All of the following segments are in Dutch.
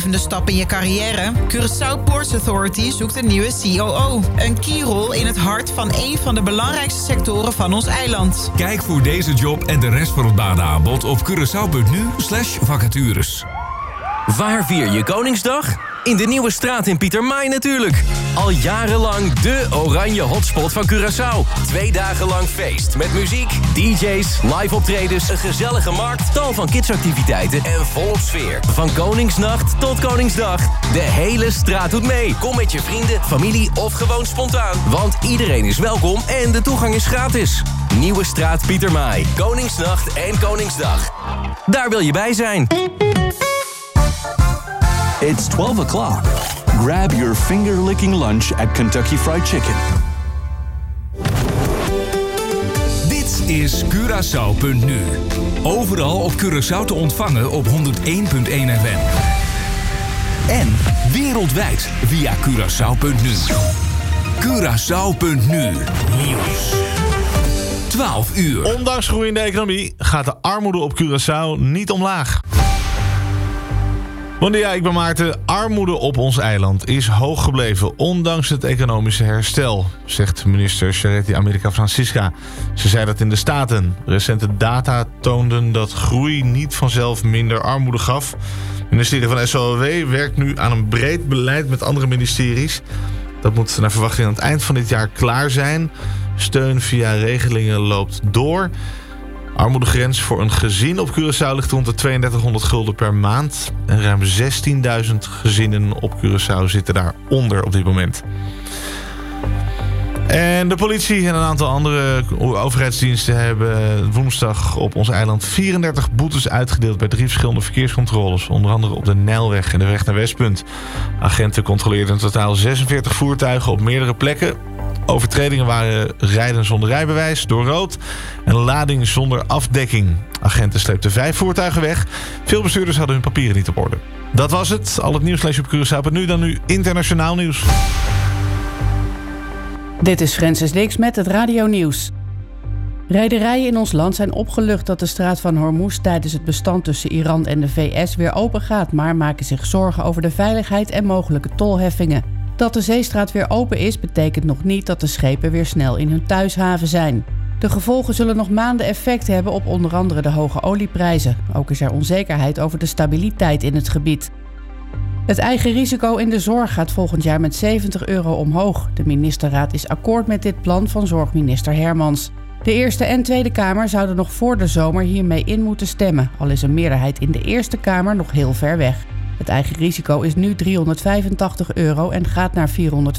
winstgevende stap in je carrière? Curaçao Ports Authority zoekt een nieuwe COO. Een keyrol in het hart van een van de belangrijkste sectoren van ons eiland. Kijk voor deze job en de rest van het banenaanbod op Curaçao.nu/vacatures. Waar vier je Koningsdag? In de Nieuwe Straat in Pietermaai natuurlijk. Al jarenlang de oranje hotspot van Curaçao. 2 dagen lang feest met muziek, DJ's, live optredens, een gezellige markt, tal van kidsactiviteiten en volop sfeer. Van Koningsnacht tot Koningsdag. De hele straat doet mee. Kom met je vrienden, familie of gewoon spontaan. Want iedereen is welkom en de toegang is gratis. Nieuwe Straat Pietermaai. Koningsnacht en Koningsdag. Daar wil je bij zijn. It's 12 o'clock. Grab your finger-licking lunch at Kentucky Fried Chicken. Dit is Curaçao.nu. Overal op Curaçao te ontvangen op 101.1 FM. En wereldwijd via Curaçao.nu. Curaçao.nu. Nieuws. 12 uur. Ondanks groeiende economie gaat de armoede op Curaçao niet omlaag. Bon dia, ik ben Maarten. Armoede op ons eiland is hoog gebleven, ondanks het economische herstel, zegt minister Charity America Francisca. Ze zei dat in de Staten. Recente data toonden dat groei niet vanzelf minder armoede gaf. Het ministerie van SOW werkt nu aan een breed beleid met andere ministeries. Dat moet naar verwachting aan het eind van dit jaar klaar zijn. Steun via regelingen loopt door. Armoedegrens voor een gezin op Curaçao ligt rond de 3200 gulden per maand. En ruim 16.000 gezinnen op Curaçao zitten daaronder op dit moment. En de politie en een aantal andere overheidsdiensten hebben woensdag op ons eiland 34 boetes uitgedeeld bij 3 verschillende verkeerscontroles. Onder andere op de Nijlweg en de weg naar Westpunt. Agenten controleerden in totaal 46 voertuigen op meerdere plekken. Overtredingen waren rijden zonder rijbewijs, door rood en lading zonder afdekking. Agenten sleepten 5 voertuigen weg. Veel bestuurders hadden hun papieren niet op orde. Dat was het. Al het nieuws lees je op Curaçao.nu. Dan nu internationaal nieuws. Dit is Francis Dix met het radionieuws. Rederijen in ons land zijn opgelucht dat de straat van Hormuz tijdens het bestand tussen Iran en de VS weer open gaat, maar maken zich zorgen over de veiligheid en mogelijke tolheffingen. Dat de zeestraat weer open is, betekent nog niet dat de schepen weer snel in hun thuishaven zijn. De gevolgen zullen nog maanden effect hebben op onder andere de hoge olieprijzen. Ook is er onzekerheid over de stabiliteit in het gebied. Het eigen risico in de zorg gaat volgend jaar met €70 omhoog. De ministerraad is akkoord met dit plan van zorgminister Hermans. De Eerste en Tweede Kamer zouden nog voor de zomer hiermee in moeten stemmen, al is een meerderheid in de Eerste Kamer nog heel ver weg. Het eigen risico is nu €385 en gaat naar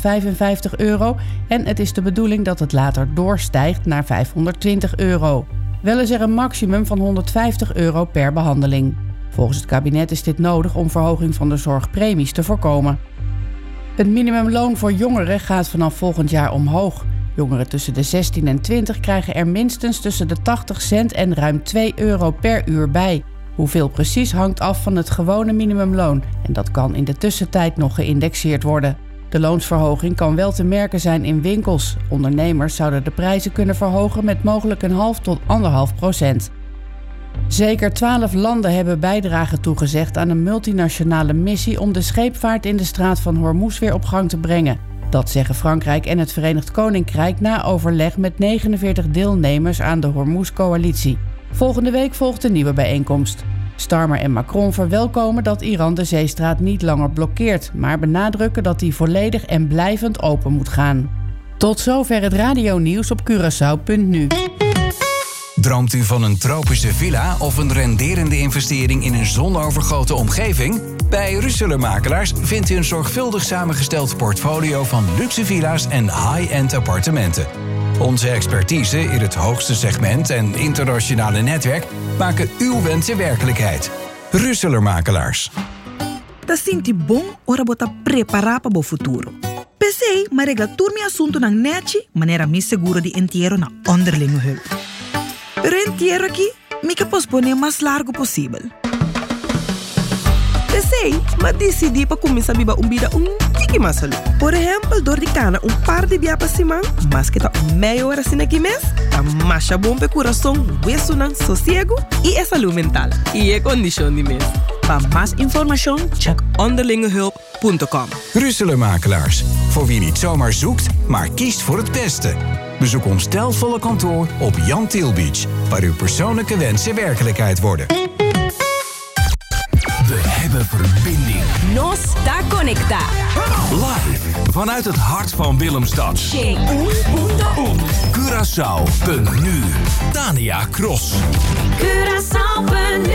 €455 en het is de bedoeling dat het later doorstijgt naar €520. Wel is er een maximum van €150 per behandeling. Volgens het kabinet is dit nodig om verhoging van de zorgpremies te voorkomen. Het minimumloon voor jongeren gaat vanaf volgend jaar omhoog. Jongeren tussen de 16 en 20 krijgen er minstens tussen de 80 cent en ruim €2 per uur bij. Hoeveel precies hangt af van het gewone minimumloon en dat kan in de tussentijd nog geïndexeerd worden. De loonsverhoging kan wel te merken zijn in winkels. Ondernemers zouden de prijzen kunnen verhogen met mogelijk 0,5 tot 1,5%. Zeker 12 landen hebben bijdrage toegezegd aan een multinationale missie om de scheepvaart in de straat van Hormuz weer op gang te brengen. Dat zeggen Frankrijk en het Verenigd Koninkrijk na overleg met 49 deelnemers aan de Hormuz-coalitie. Volgende week volgt een nieuwe bijeenkomst. Starmer en Macron verwelkomen dat Iran de zeestraat niet langer blokkeert, maar benadrukken dat die volledig en blijvend open moet gaan. Tot zover het radionieuws op Curaçao.nu. Droomt u van een tropische villa of een renderende investering in een zonovergoten omgeving? Bij Russeler Makelaars vindt u een zorgvuldig samengesteld portfolio van luxe villa's en high-end appartementen. Onze expertise in het hoogste segment en internationale netwerk maken uw wensen werkelijkheid. Russeler Makelaars. Ta sinti bom ora bota preparar para o futuro. Pensei, maar regla turmi assunto nang neci, manera mi seguro di entierro na onderlinge hulp. Pero entierro aqui, mi que pospone mais largo possível. Pensei, mas decidi para começar a viver vida tiki mais salu. Por exemplo, dor de cana par de dia para cima, mas que tá meia hora assim aqui mês, tá macha bom para coração, hueso nang sossego e a saúde mental. E é condição de mês. Para más información, check onderlingehulp.com. Russeler Makelaars. Voor wie niet zomaar zoekt, maar kiest voor het beste. Bezoek ons stijlvolle kantoor op Jan Til Beach, waar uw persoonlijke wensen werkelijkheid worden. We hebben verbinding. Nos da conecta. Live vanuit het hart van Willemstad. Curaçao.nu. Tania Cross. Curaçao.nu.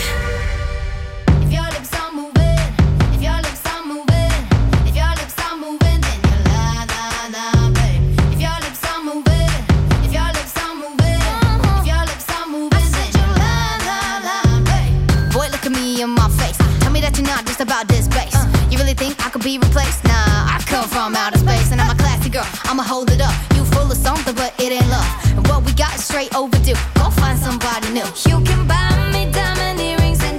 About this bass. You really think I could be replaced? Nah, I come from outer space and I'm a classy girl. I'ma hold it up. You full of something, but it ain't love. And what we got is straight overdue. Go find somebody new. You can buy me diamond earrings and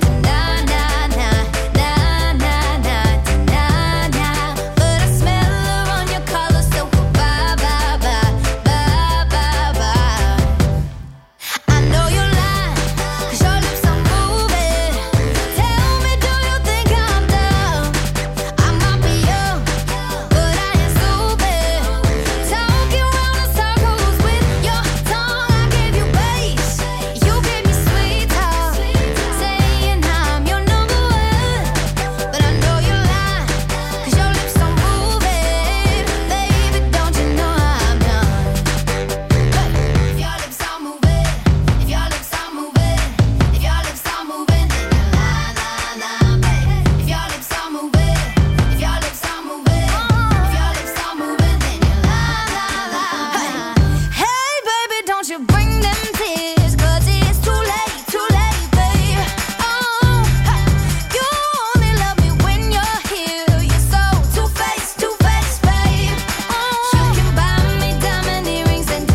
but I smell her on your collar, so bye, bye, bye, bye, bye, bye. I know you're lying, 'cause your lips are moving. Tell me, do you think I'm dumb? I might be young, but I ain't stupid. Talking round in circles with your tongue. I gave you bass, you gave me sweet talk, saying I'm your number one. But I know you're lying, 'cause your lips are moving. Baby, don't you know I'm done? If your lips are moving, if your lips are moving, if your lips are moving, then you lie, lie, lie, baby. If your lips are moving, if your lips are moving, if your lips are moving, then you lie, lie, lie. Hey, baby, don't you bring them tears, 'cause it's too late, babe. Oh, you only love me when you're here. You're so two-faced, babe. Oh, you can buy me diamond earrings and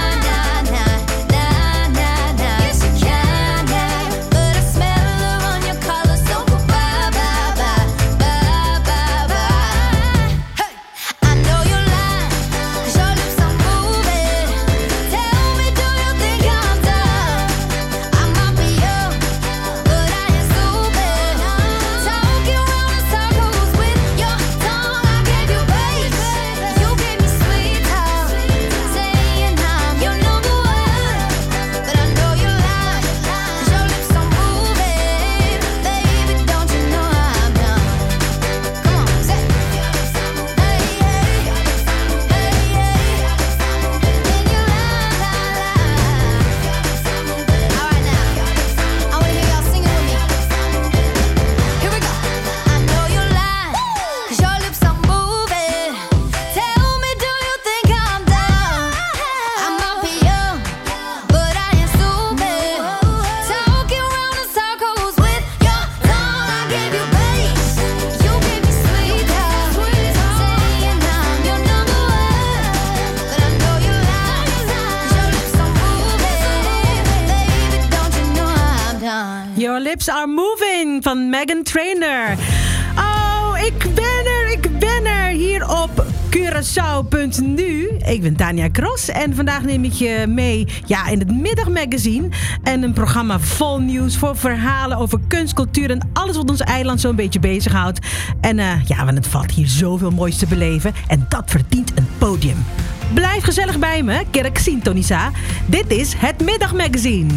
yes, you can, but I smell her on your collar, so bye, bye, bye, bye, bye, bye. Hey, I know you're lying, 'cause your lips are moving. Tell me, do you think I'm dumb? I might be young, but I ain't stupid. Talking round in circles with your tongue. I gave you bass, you gave me sweet talk, saying I'm your number one. But I know you're lying, 'cause your lips are moving. Baby, don't you know I'm done? Come on, say it. Hey, hey, hey, hey, then you lie, lie, lie. All right now, I wanna hear y'all singing with me. Here we go. I know you're lying, 'cause your lips are moving. Tell me, do you think I'm dumb? I might be young, but I ain't stupid. Talking round in circles with your tongue. I gave you bass, you gave me sweet talk, saying I'm your number one. But I know you're lying, 'cause your lips are moving. Baby, don't you know I'm done? Your Lips Are Moving van Meghan Trainor. Oh, ik ben er hier op Curaçao.nu. Ik ben Tania Cross en vandaag neem ik je mee in het middagmagazine. En een programma vol nieuws, voor verhalen over kunst, cultuur en alles wat ons eiland zo'n beetje bezighoudt. En want het valt hier zoveel moois te beleven en dat verdient een podium. Blijf gezellig bij me, Kerk Sintonisa. Dit is het middagmagazine.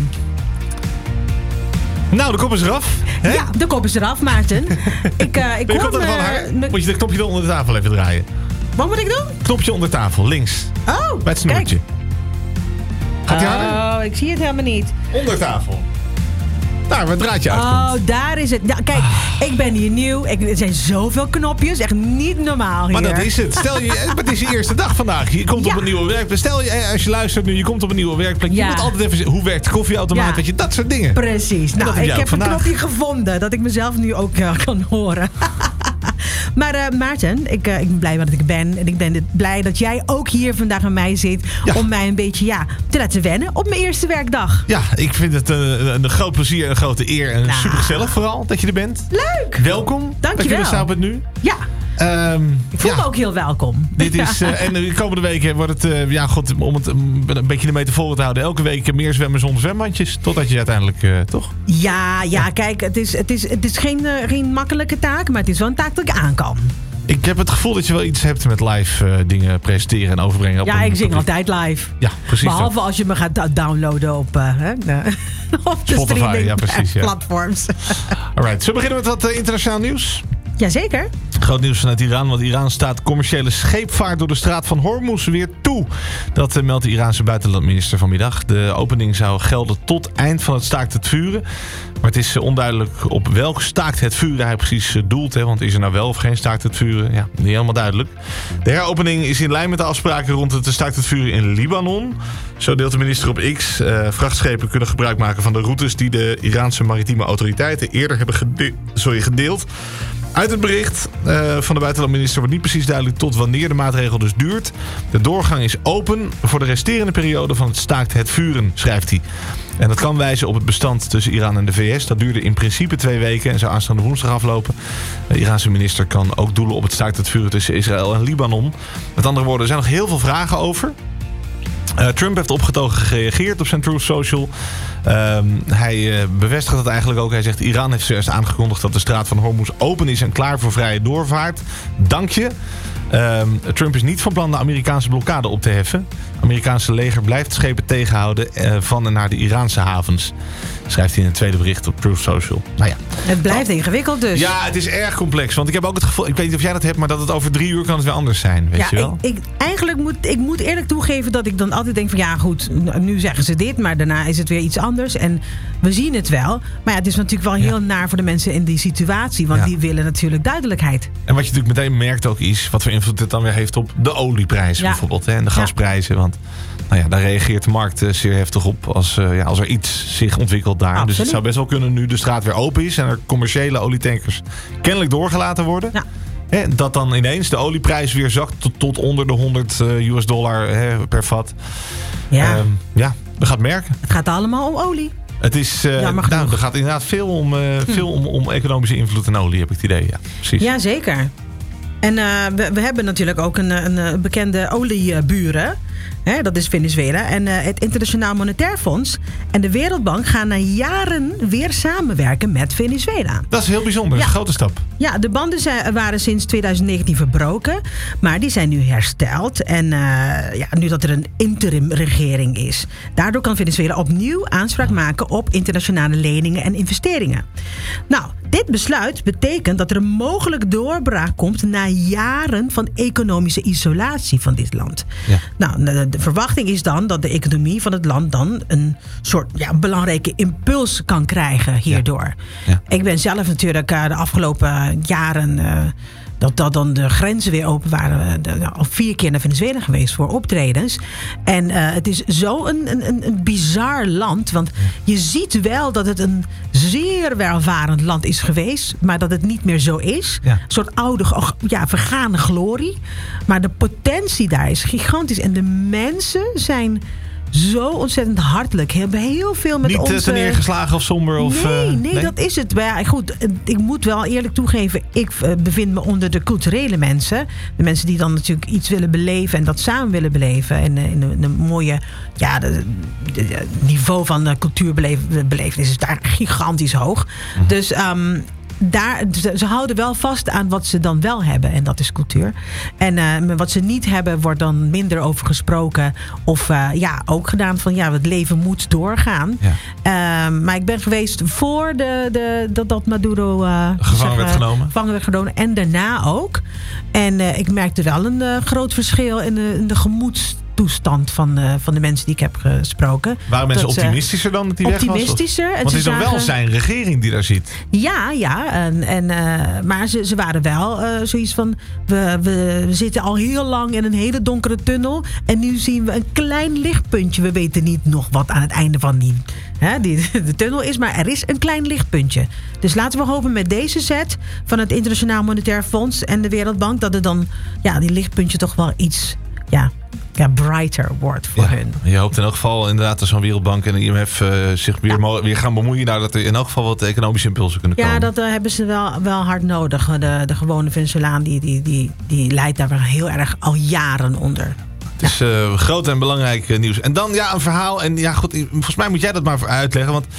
Nou, de kop is eraf. Hè? Ja, de kop is eraf, Maarten. Ik hoor Moet je dat knopje onder de tafel even draaien? Wat moet ik doen? Knopje onder tafel, links. Oh, bij het snoertje. Gaat hij harder? Oh, ik zie het helemaal niet. Onder tafel. Daar, waar het draadje uitkomt. Oh, daar is het. Nou, kijk, ik ben hier nieuw. Er zijn zoveel knopjes. Echt niet normaal hier. Maar dat is het. Stel je, het is je eerste dag vandaag. Je komt op een nieuwe werkplek. Stel je, als je luistert nu, je komt op een nieuwe werkplek. Je moet altijd even zien, hoe werkt de koffieautomaat? Weet je, dat soort dingen. Precies. Nou, ik heb een knopje gevonden. Dat ik mezelf nu ook kan horen. Maar Maarten, ik ben blij dat ik ben. En ik ben blij dat jij ook hier vandaag aan mij zit. Ja. Om mij een beetje te laten wennen op mijn eerste werkdag. Ja, ik vind het een groot plezier, een grote eer. En super gezellig vooral dat je er bent. Leuk! Welkom. Dankjewel. Bij Curaçao.nu. Ja. Ik voel me ook heel welkom. Dit is, en de komende weken wordt het, om het een beetje de metafoor te houden, elke week meer zwemmen zonder zwembandjes. Totdat je uiteindelijk, toch? Ja, kijk, het is geen makkelijke taak, maar het is wel een taak dat ik aan kan. Ik heb het gevoel dat je wel iets hebt met live dingen presenteren en overbrengen. Ja, ik zing altijd live. Ja, precies. Behalve als je me gaat downloaden op de Spotify, streaming Alright, platforms. zullen we beginnen met wat internationaal nieuws? Jazeker. Groot nieuws vanuit Iran, want Iran staat commerciële scheepvaart door de straat van Hormuz weer toe. Dat meldt de Iraanse buitenlandminister vanmiddag. De opening zou gelden tot eind van het staakt het vuren. Maar het is onduidelijk op welk staakt het vuren hij precies doelt. Want is er nou wel of geen staakt het vuren? Ja, niet helemaal duidelijk. De heropening is in lijn met de afspraken rond het staakt het vuren in Libanon. Zo deelt de minister op X. Vrachtschepen kunnen gebruik maken van de routes die de Iraanse maritieme autoriteiten eerder hebben gedeeld. Uit het bericht van de buitenlandminister wordt niet precies duidelijk tot wanneer de maatregel dus duurt. De doorgang is open voor de resterende periode van het staakt het vuren, schrijft hij. En dat kan wijzen op het bestand tussen Iran en de VS. Dat duurde in principe 2 weken en zou aanstaande woensdag aflopen. De Iraanse minister kan ook doelen op het staakt het vuren tussen Israël en Libanon. Met andere woorden, er zijn nog heel veel vragen over. Trump heeft opgetogen gereageerd op zijn Truth Social. Hij bevestigt dat eigenlijk ook. Hij zegt, Iran heeft zojuist aangekondigd dat de straat van Hormuz open is en klaar voor vrije doorvaart. Dank je. Trump is niet van plan de Amerikaanse blokkade op te heffen. Het Amerikaanse leger blijft schepen tegenhouden van en naar de Iraanse havens. Schrijft hij in een tweede bericht op Truth Social. Nou ja. Het blijft ingewikkeld dus. Ja, het is erg complex. Want ik heb ook het gevoel, ik weet niet of jij dat hebt, maar dat het over 3 uur kan het weer anders zijn. Weet je wel? Ik moet eerlijk toegeven dat ik dan altijd denk van ja goed, nu zeggen ze dit, maar daarna is het weer iets anders. En we zien het wel. Maar ja, het is natuurlijk wel heel naar voor de mensen in die situatie. Want die willen natuurlijk duidelijkheid. En wat je natuurlijk meteen merkt ook is wat voor invloed dit dan weer heeft op de olieprijs bijvoorbeeld. Hè, en de gasprijzen. Want nou ja, daar reageert de markt zeer heftig op als er iets zich ontwikkelt daar. Absoluut. Dus het zou best wel kunnen nu de straat weer open is en er commerciële olietankers kennelijk doorgelaten worden. Ja. Hè, dat dan ineens de olieprijs weer zakt tot onder de $100 per vat. Ja. We gaan het merken. Het gaat allemaal om olie. Het is, er gaat inderdaad veel om economische invloed en olie, heb ik het idee. Ja, precies. Ja, zeker. En we hebben natuurlijk ook een bekende olieburen. Dat is Venezuela. En het Internationaal Monetair Fonds en de Wereldbank gaan na jaren weer samenwerken met Venezuela. Dat is heel bijzonder. Dat is een grote stap. Ja, de banden waren sinds 2019 verbroken. Maar die zijn nu hersteld. En nu dat er een interimregering is. Daardoor kan Venezuela opnieuw aanspraak maken op internationale leningen en investeringen. Nou, dit besluit betekent dat er een mogelijk doorbraak komt na jaren van economische isolatie van dit land. Ja. Nou, de verwachting is dan dat de economie van het land dan een soort belangrijke impuls kan krijgen hierdoor. Ja. Ik ben zelf natuurlijk de afgelopen jaren dat dan de grenzen weer open waren. Al 4 keer naar Venezuela geweest voor optredens. En het is zo een bizar land. Want je ziet wel dat het een zeer welvarend land is geweest. Maar dat het niet meer zo is. Ja. Een soort oude, vergane glorie. Maar de potentie daar is gigantisch. En de mensen zijn zo ontzettend hartelijk. Hebben heel veel met ons... Niet te neergeslagen of somber? Nee, dat is het. Maar ja, goed, ik moet wel eerlijk toegeven. Ik bevind me onder de culturele mensen. De mensen die dan natuurlijk iets willen beleven en dat samen willen beleven. En in een mooie... Ja, het niveau van de cultuurbelevenis is daar gigantisch hoog. Dus... ze houden wel vast aan wat ze dan wel hebben. En dat is cultuur. En wat ze niet hebben, wordt dan minder over gesproken. Of ook gedaan van het leven moet doorgaan. Ja. Maar ik ben geweest voor dat Maduro gevangen werd genomen. En daarna ook. En ik merkte wel een groot verschil in de gemoedstoestand van de mensen die ik heb gesproken. Waren mensen optimistischer dan dat die weg was? Optimistischer. Want het is dan wel zijn regering die daar zit. Ja. Maar ze waren wel zoiets van... We zitten al heel lang in een hele donkere tunnel. En nu zien we een klein lichtpuntje. We weten niet nog wat aan het einde van de tunnel is. Maar er is een klein lichtpuntje. Dus laten we hopen met deze set van het Internationaal Monetair Fonds en de Wereldbank... dat er dan die lichtpuntje toch wel iets brighter wordt voor hun. Je hoopt in elk geval inderdaad dat zo'n Wereldbank en de IMF zich weer gaan bemoeien. Nou, dat er in elk geval wat economische impulsen kunnen komen. Ja, dat hebben ze wel hard nodig. De gewone Venezolaan die lijdt daar wel heel erg al jaren onder. Het is groot en belangrijk nieuws. En dan een verhaal. En ja, goed, volgens mij moet jij dat maar uitleggen. Want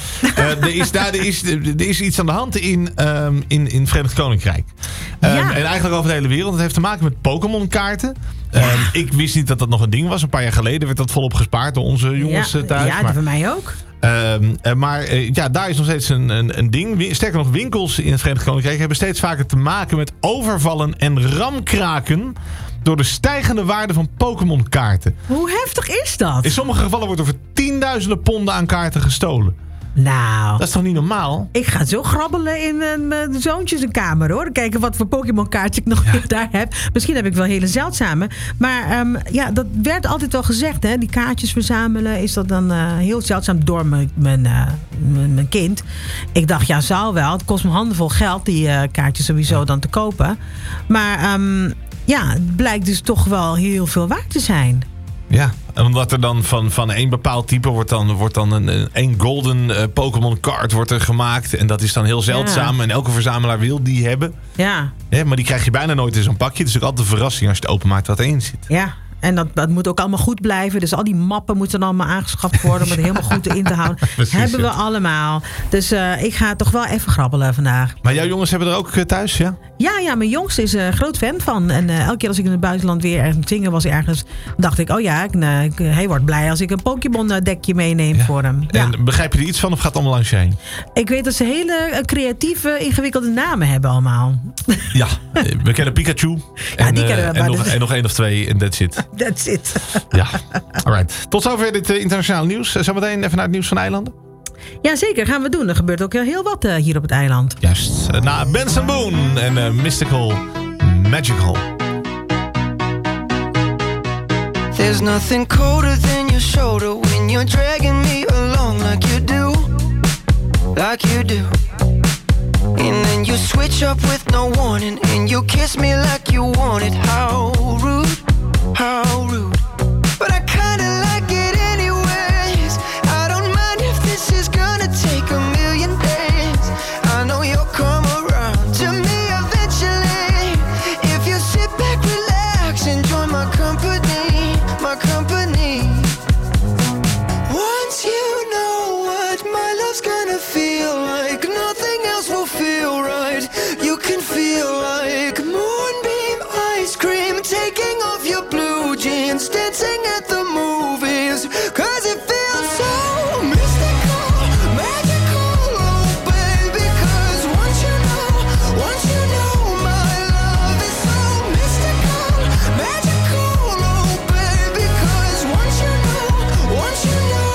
er is iets aan de hand in het Verenigd Koninkrijk. En eigenlijk over de hele wereld. Het heeft te maken met Pokémon-kaarten. Ik wist niet dat dat nog een ding was. Een paar jaar geleden werd dat volop gespaard door onze jongens thuis. Ja, dat bij mij ook. Maar daar is nog steeds een ding. Sterker nog, winkels in het Verenigd Koninkrijk hebben steeds vaker te maken met overvallen en ramkraken door de stijgende waarde van Pokémon-kaarten. Hoe heftig is dat? In sommige gevallen wordt er voor tienduizenden ponden aan kaarten gestolen. Nou, dat is toch niet normaal? Ik ga zo grabbelen in mijn zoontjes een kamer, hoor. Kijken wat voor Pokémon-kaartjes ik nog daar heb. Misschien heb ik wel hele zeldzame. Maar dat werd altijd wel gezegd, hè. Die kaartjes verzamelen, is dat dan heel zeldzaam door mijn kind. Ik dacht, zou wel. Het kost me handenvol geld, die kaartjes sowieso dan te kopen. Maar het blijkt dus toch wel heel veel waard te zijn. Ja, omdat er dan van één bepaald type wordt dan een golden Pokémon card wordt er gemaakt. En dat is dan heel zeldzaam. Ja. En elke verzamelaar wil die hebben. Ja. Maar die krijg je bijna nooit in zo'n pakje. Het is ook altijd een verrassing als je het openmaakt wat erin zit. Ja. En dat moet ook allemaal goed blijven. Dus al die mappen moeten dan allemaal aangeschaft worden om het helemaal goed in te houden. Precies, hebben we allemaal. Dus ik ga toch wel even grabbelen vandaag. Maar jouw jongens hebben er ook thuis, ja? Ja, mijn jongste is een groot fan van. En elke keer als ik in het buitenland weer ergens zingen was ergens, dacht ik, hij wordt blij als ik een Pokémon dekje meeneem voor hem. Ja. En begrijp je er iets van of gaat het allemaal langs je heen? Ik weet dat ze hele creatieve, ingewikkelde namen hebben allemaal. Ja, we kennen Pikachu. Ja, die kennen we. En nog 1 of 2 en that's it. That's it. Ja, alright. Tot zover dit internationaal nieuws. Zometeen even naar het nieuws van de eilanden. Ja, zeker. Gaan we doen. Er gebeurt ook heel wat hier op het eiland. Juist. Na Benson Boone en Mystical Magical. There's nothing colder than your shoulder when you're dragging me along like you do. Like you do. And then you switch up with no warning and you kiss me like you want it. How rude. How rude. But I kinda like it anyways. I don't mind if this is gonna take a million days. I know you'll come around to me eventually. If you sit back, relax, enjoy my company, my company. Once you know what my love's gonna feel like, nothing else will feel right. You can feel like moonbeam ice cream taking off your blue jeans, dancing at the movies, 'cause it feels so mystical, magical, oh baby, 'cause once you know my love is so mystical, magical, oh baby, 'cause once you know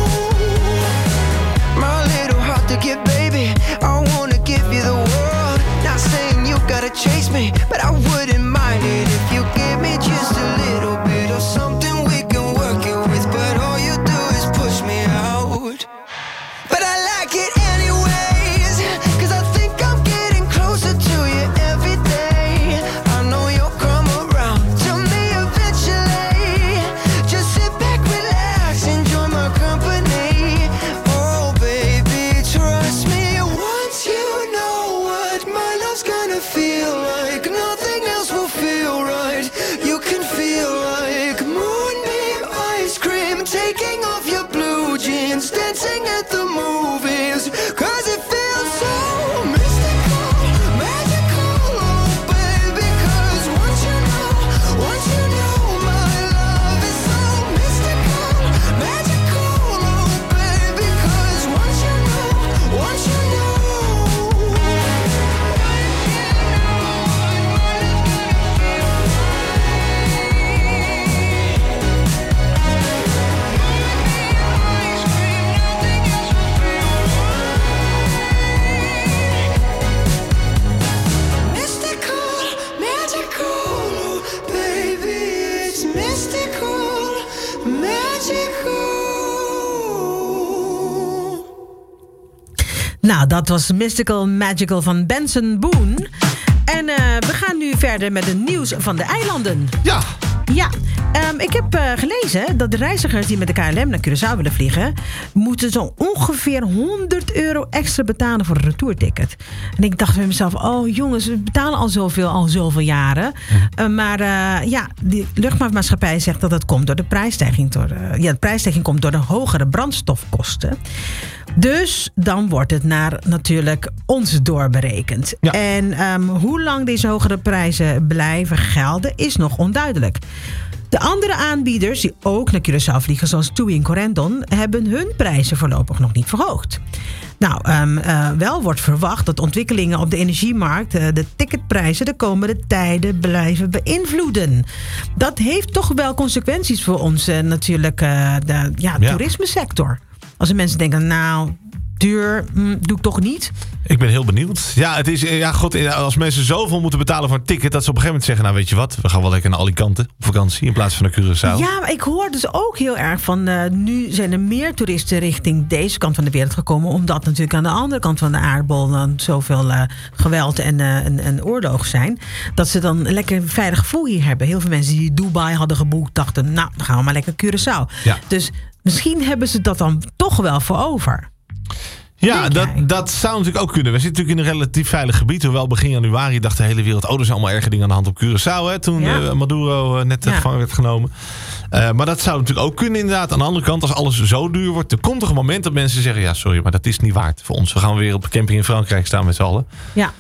my little heart to get, baby, I wanna give you the world, not saying you gotta chase me, but I wouldn't mind it if you give me just a little bit of something we can work it with, but all you do is push me out. But I like it anyways, 'cause I think I'm getting closer to you every day. I know you'll come around to me eventually. Just sit back, relax, enjoy my company. Oh baby, trust me, once you know what my love's gonna feel like, nothing else will feel right. You can feel like moonbeam ice cream taking off your blue jeans, dancing at the movies, 'cause it feels so mystical, magical, oh baby, 'cause once you know my love is so mystical, magical, oh baby, 'cause once you know mystical, magical, oh baby, it's mystical, magical. Nou, dat was Mystical Magical van Benson Boone. En we gaan nu verder met het nieuws van de eilanden. Ja, Ja, ik heb gelezen dat de reizigers die met de KLM naar Curaçao willen vliegen, moeten zo ongeveer €100 extra betalen voor een retourticket. En ik dacht bij mezelf, oh jongens, we betalen al zoveel jaren. Maar die luchtvaartmaatschappij zegt dat dat komt door de prijsstijging. De prijsstijging komt door de hogere brandstofkosten. Dus dan wordt het naar natuurlijk ons doorberekend. Ja. En hoe lang deze hogere prijzen blijven gelden is nog onduidelijk. De andere aanbieders die ook naar Curaçao vliegen, zoals TUI en Corendon, hebben hun prijzen voorlopig nog niet verhoogd. Nou, wel wordt verwacht dat ontwikkelingen op de energiemarkt de ticketprijzen de komende tijden blijven beïnvloeden. Dat heeft toch wel consequenties voor ons natuurlijk, toerismesector. Als de mensen denken, nou, duur, doe ik toch niet. Ik ben heel benieuwd. Ja, het is, als mensen zoveel moeten betalen voor een ticket, dat ze op een gegeven moment zeggen, nou weet je wat, we gaan wel lekker naar Alicante op vakantie in plaats van naar Curaçao. Ja, maar ik hoor dus ook heel erg van, nu zijn er meer toeristen richting deze kant van de wereld gekomen, omdat natuurlijk aan de andere kant van de aardbol dan zoveel geweld en oorlog zijn, dat ze dan lekker een veilig gevoel hier hebben. Heel veel mensen die Dubai hadden geboekt, dachten, nou, dan gaan we maar lekker Curaçao. Ja. Dus misschien hebben ze dat dan toch wel voor over. Ja, dat zou natuurlijk ook kunnen. We zitten natuurlijk in een relatief veilig gebied. Hoewel begin januari dacht de hele wereld, er zijn allemaal erge dingen aan de hand op Curaçao. Hè, toen Maduro net gevangen werd genomen. Maar dat zou natuurlijk ook kunnen inderdaad. Aan de andere kant, als alles zo duur wordt, er komt toch een moment dat mensen zeggen, ja sorry, maar dat is niet waard voor ons. We gaan weer op een camping in Frankrijk staan met z'n allen. Ja.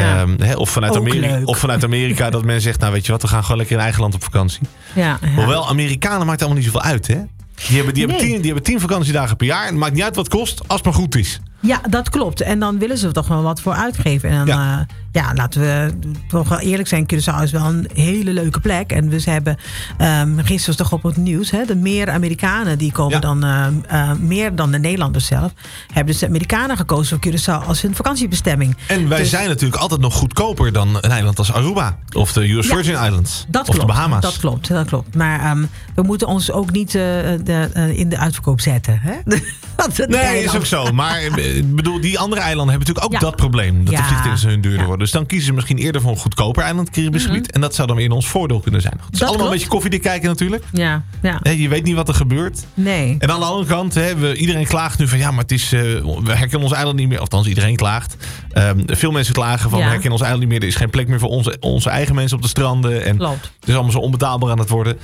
Of vanuit Amerika dat men zegt, nou weet je wat, we gaan gewoon lekker in eigen land op vakantie. Ja. Hoewel, Amerikanen maakt allemaal niet zoveel uit, hè? Die hebben 10 vakantiedagen per jaar. En het maakt niet uit wat het kost, als het maar goed is. Ja, dat klopt. En dan willen ze er toch wel wat voor uitgeven. En dan, laten we toch wel eerlijk zijn. Curaçao is wel een hele leuke plek. En we hebben gisteren toch op het nieuws. Hè, de meer Amerikanen die komen dan meer dan de Nederlanders zelf. Hebben dus de Amerikanen gekozen voor Curaçao als hun vakantiebestemming. En wij zijn natuurlijk altijd nog goedkoper dan een eiland als Aruba. Of de US Virgin Islands. Of de Bahama's. Dat klopt. Maar we moeten ons ook niet in de uitverkoop zetten. Hè? Nee, is ook zo. Maar ik bedoel, die andere eilanden hebben natuurlijk ook dat probleem. Dat de vliegtuigen hun duurder worden. Dus dan kiezen ze misschien eerder voor een goedkoper eiland, Caribisch gebied. En dat zou dan weer in ons voordeel kunnen zijn. Het is allemaal een beetje koffiedik kijken natuurlijk. Ja. Je weet niet wat er gebeurt. Nee. En aan de andere kant, iedereen klaagt nu van, ja, maar het is, we herkennen ons eiland niet meer. Althans, iedereen klaagt. Veel mensen klagen van, we herkennen ons eiland niet meer. Er is geen plek meer voor onze eigen mensen op de stranden. En het is allemaal zo onbetaalbaar aan het worden.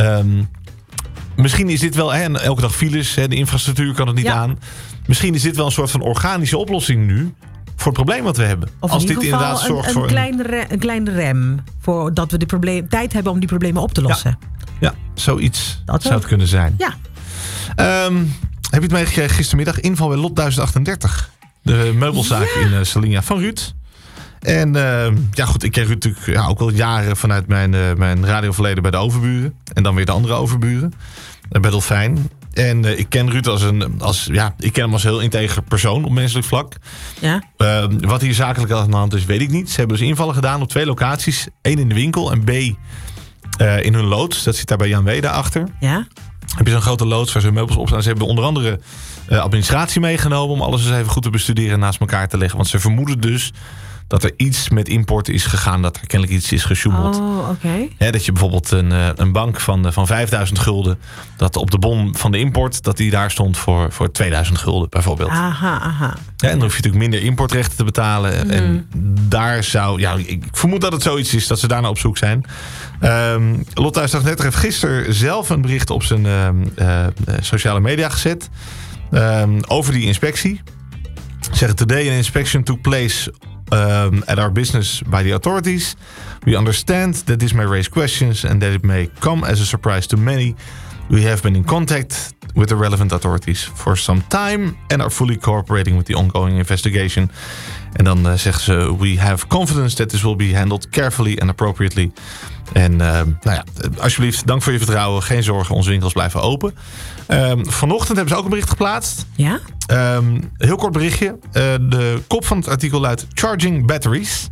Misschien is dit wel, elke dag files, de infrastructuur kan het niet aan. Misschien is dit wel een soort van organische oplossing nu voor het probleem wat we hebben. Of als in dit inderdaad zorgt voor een kleine rem, voordat we tijd hebben om die problemen op te lossen. Ja, zoiets zou het kunnen zijn. Ja. Heb je het meegekregen gistermiddag? Inval bij Lot 1038. De meubelzaak in Salinia van Ruud. En ik ken Ruud natuurlijk ook al jaren vanuit mijn radioverleden bij de overburen. En dan weer de andere overburen. Bij Dolfijn. En ik ken Ruud ik ken hem als een heel integer persoon op menselijk vlak. Ja. Wat hier zakelijk aan de hand is, weet ik niet. Ze hebben dus invallen gedaan op 2 locaties. 1 in de winkel en B in hun loods. Dat zit daar bij Jan Weda achter. Ja. Heb je zo'n grote loods waar ze meubels op staan. Ze hebben onder andere administratie meegenomen om alles eens even goed te bestuderen en naast elkaar te leggen. Want ze vermoeden dus dat er iets met import is gegaan, dat er kennelijk iets is gesjoemeld. Oh, oké. Dat je bijvoorbeeld een bank van 5.000 gulden, dat op de bon van de import, dat die daar stond voor 2.000 gulden bijvoorbeeld. Aha. En dan hoef je natuurlijk minder importrechten te betalen. En daar zou, ik vermoed dat het zoiets is, dat ze daarna op zoek zijn. Lot 1038 heeft gisteren zelf een bericht op zijn sociale media gezet over die inspectie. Zeggen, today an inspection took place at our business by the authorities. We understand that this may raise questions and that it may come as a surprise to many. We have been in contact with the relevant authorities for some time and are fully cooperating with the ongoing investigation. En dan zeggen ze, we have confidence that this will be handled carefully and appropriately. En alsjeblieft, dank voor je vertrouwen. Geen zorgen, onze winkels blijven open. Vanochtend hebben ze ook een bericht geplaatst. Ja? Heel kort berichtje. De kop van het artikel luidt Charging Batteries.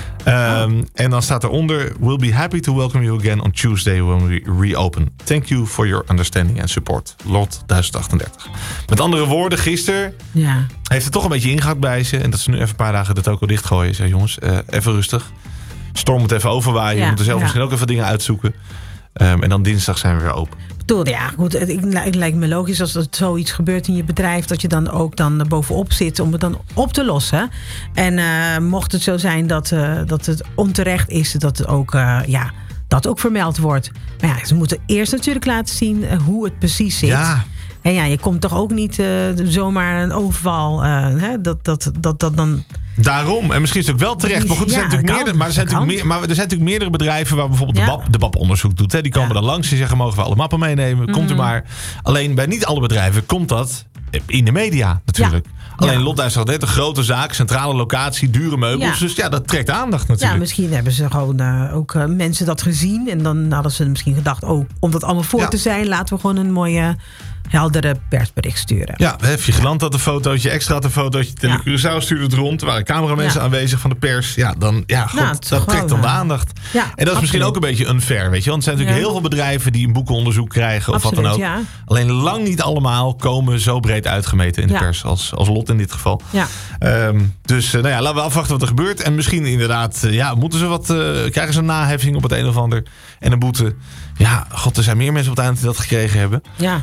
En dan staat eronder, we'll be happy to welcome you again on Tuesday when we reopen. Thank you for your understanding and support. Lot 1038. Met andere woorden, gisteren heeft het toch een beetje ingehakt bij ze. En dat ze nu even een paar dagen de toko dichtgooien. Zeg jongens, even rustig. Storm moet even overwaaien. We moeten zelf misschien ook even dingen uitzoeken. En dan dinsdag zijn we weer open. Ja, goed. Het lijkt me logisch als er zoiets gebeurt in je bedrijf, dat je dan ook dan bovenop zit om het dan op te lossen. En mocht het zo zijn dat het onterecht is, dat het ook, dat ook vermeld wordt. Maar ja, ze moeten eerst natuurlijk laten zien hoe het precies zit. Ja. En ja, je komt toch ook niet zomaar een overval, dat dan... Daarom, en misschien is het ook wel terecht. Maar goed, er zijn natuurlijk meerdere bedrijven waar bijvoorbeeld de BAP onderzoek doet. Hè. Die komen dan langs, die zeggen, mogen we alle mappen meenemen? Komt u maar. Alleen bij niet alle bedrijven komt dat in de media natuurlijk. Ja. Alleen Lothuis had net een grote zaak, centrale locatie, dure meubels. Ja. Dus ja, dat trekt aandacht natuurlijk. Ja, misschien hebben ze gewoon ook mensen dat gezien. En dan hadden ze misschien gedacht, om dat allemaal voor te zijn, laten we gewoon een mooie, heldere persbericht sturen. Ja, Vigilant had een fotootje, Extra had een fotootje, Curaçao stuurde het rond. Er waren cameramensen aanwezig van de pers. Ja, dan, dat trekt dan de aandacht. Ja, en dat is misschien ook een beetje unfair, weet je. Want er zijn natuurlijk heel veel bedrijven die een boekenonderzoek krijgen of wat dan ook. Ja. Alleen lang niet allemaal komen zo breed uitgemeten in de pers als Lot in dit geval. Ja. Dus laten we afwachten wat er gebeurt. En misschien inderdaad, moeten ze krijgen ze een naheffing op het een of ander en een boete. Ja, god, er zijn meer mensen op het eind die dat gekregen hebben. Ja.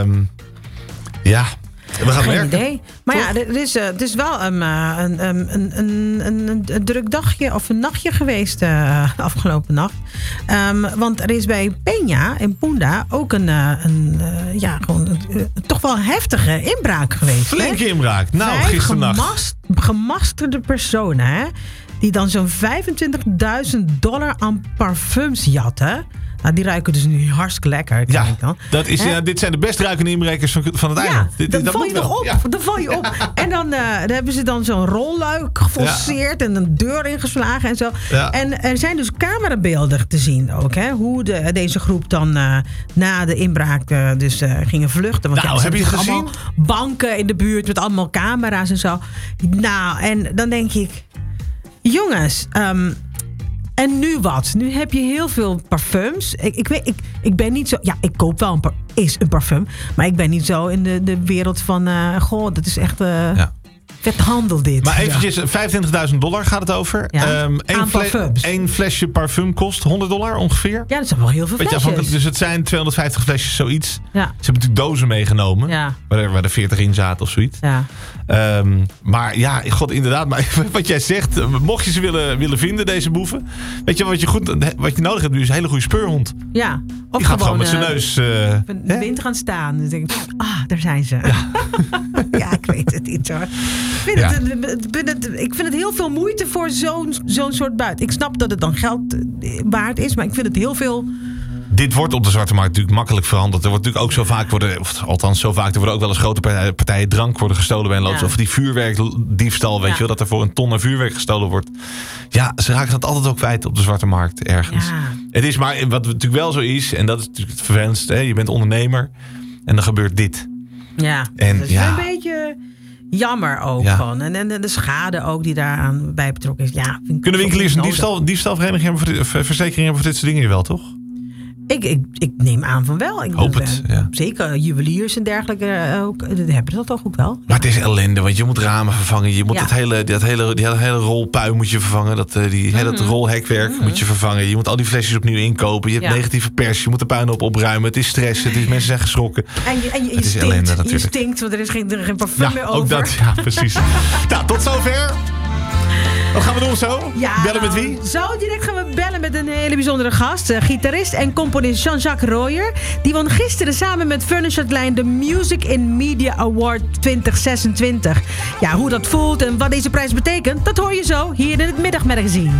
We gaan geen idee. Maar het is wel een druk dagje of een nachtje geweest afgelopen nacht. Want er is bij Peña in Punda ook toch wel heftige inbraak geweest. Flinke inbraak. Nou, gisternacht. Gemaskerde personen, hè, die dan zo'n $25.000 aan parfums jatten. Nou, die ruiken dus nu hartstikke lekker. Dit zijn de best ruikende inbrekers van het eiland. Dan val je toch op. Ja. Dan val je op. En dan hebben ze dan zo'n rolluik geforceerd en een deur ingeslagen en zo. Ja. En er zijn dus camerabeelden te zien ook. Hè, hoe deze groep dan na de inbraak gingen vluchten. Want heb je het gezien? Allemaal banken in de buurt met allemaal camera's en zo. Nou, en dan denk ik, jongens, en nu wat? Nu heb je heel veel parfums. Ik ben niet zo... Ja, ik koop wel een parfum. Maar ik ben niet zo in de wereld van... dat is echt... vet handel dit. Maar eventjes, $25.000 gaat het over. Ja, Eén flesje parfum kost $100 ongeveer. Ja, dat zijn wel heel veel flesjes. Dus het zijn 250 flesjes, zoiets. Ja. Ze hebben natuurlijk dozen meegenomen. Ja. Waar er 40 in zaten of zoiets. Ja. Maar ja, god, inderdaad. Maar wat jij zegt, mocht je ze willen vinden, deze boeven. Weet je, wat je nodig hebt nu is een hele goede speurhond. Ja. Of die gaat gewoon met zijn neus... de wind gaan staan. Dan denk ik, daar zijn ze. Ja. Ja, ik weet het niet hoor. Ik vind het heel veel moeite voor zo'n soort buit. Ik snap dat het dan geld waard is, maar ik vind het heel veel... Dit wordt op de zwarte markt natuurlijk makkelijk verhandeld. Er wordt natuurlijk ook zo vaak er worden ook wel eens grote partijen drank worden gestolen bij een loods. Of die vuurwerkdiefstal, weet je wel, dat er voor een ton aan vuurwerk gestolen wordt. Ja, ze raken dat altijd ook kwijt op de zwarte markt ergens. Ja. Het is maar, wat natuurlijk wel zo is, en dat is natuurlijk het vervelendste, je bent ondernemer en dan gebeurt dit. Ja, en dat is een beetje... Jammer ook gewoon. En de schade ook die daaraan bij betrokken is. Ja, kunnen winkeliers een diefstalvereniging hebben verzekering hebben voor dit soort dingen wel, toch? Ik neem aan van wel. Ik hoop het, zeker juweliers en dergelijke hebben dat toch ook wel. Maar het is ellende, want je moet ramen vervangen. Je moet die hele rolpuin moet je vervangen. Dat rolhekwerk moet je vervangen. Je moet al die flesjes opnieuw inkopen. Je hebt negatieve pers. Je moet de puin opruimen. Het is stress. Mensen zijn geschrokken. En je stinkt, ellende, natuurlijk. Je stinkt, want er is geen parfum meer over. Ook dat, precies. Nou, tot zover. Wat gaan we doen zo? Ja, bellen met wie? Zo direct gaan we bellen met een hele bijzondere gast. Gitarist en componist Jean-Jacques Royer. Die won gisteren samen met Furniture Line de Music in Media Award 2026. Ja, hoe dat voelt en wat deze prijs betekent, dat hoor je zo hier in het Middagmagazine.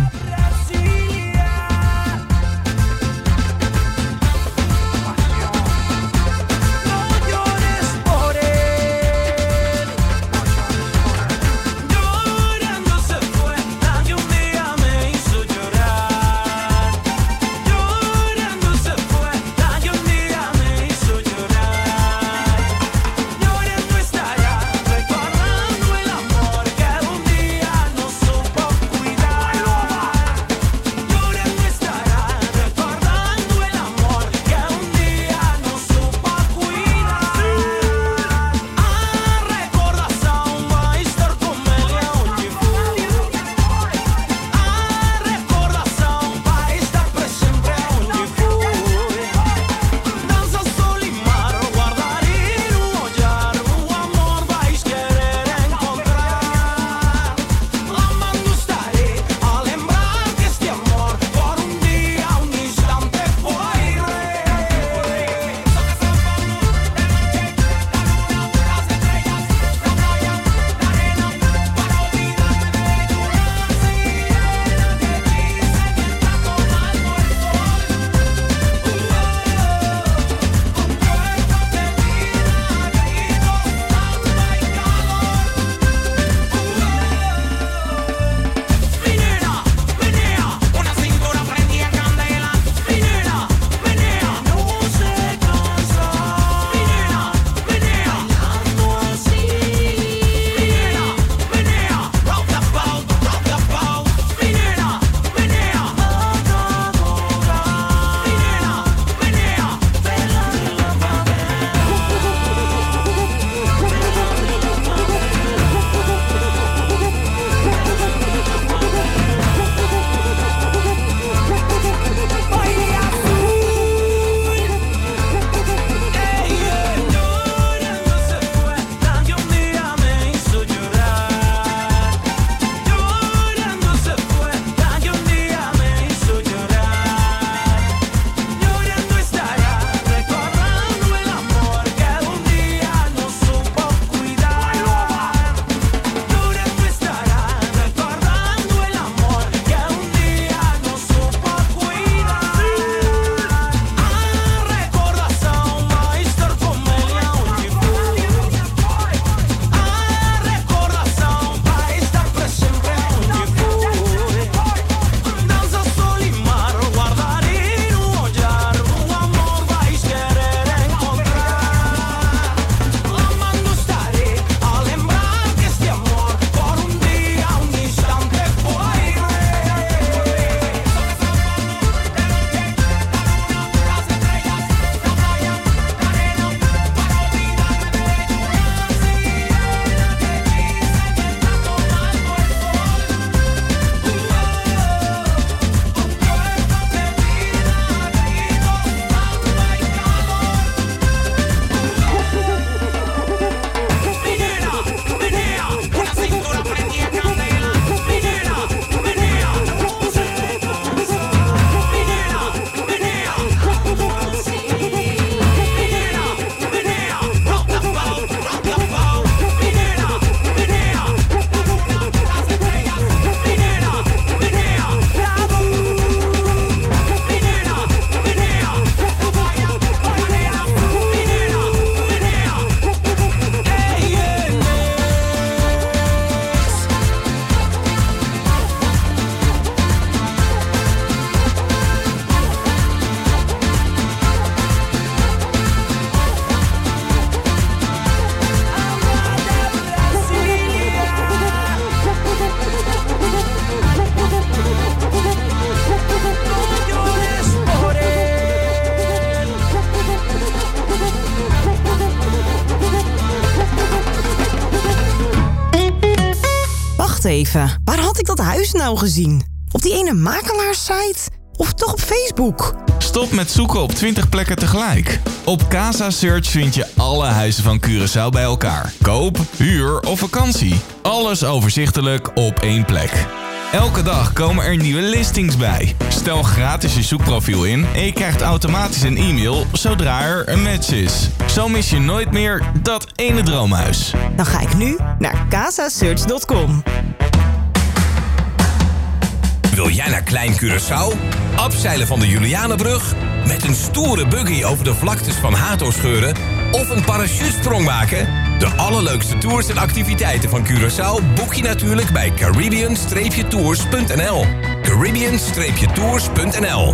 even. Waar had ik dat huis nou gezien? Op die ene makelaarssite? Of toch op Facebook? Stop met zoeken op 20 plekken tegelijk. Op Casa Search vind je alle huizen van Curaçao bij elkaar. Koop, huur of vakantie. Alles overzichtelijk op één plek. Elke dag komen er nieuwe listings bij. Stel gratis je zoekprofiel in en je krijgt automatisch een e-mail zodra er een match is. Zo mis je nooit meer dat ene droomhuis. Dan ga ik nu naar casasearch.com. Wil jij naar Klein Curaçao? Afzeilen van de Julianenbrug? Met een stoere buggy over de vlaktes van Hato-scheuren? Of een parachutesprong maken? De allerleukste tours en activiteiten van Curaçao boek je natuurlijk bij Caribbean-tours.nl. Caribbean-tours.nl.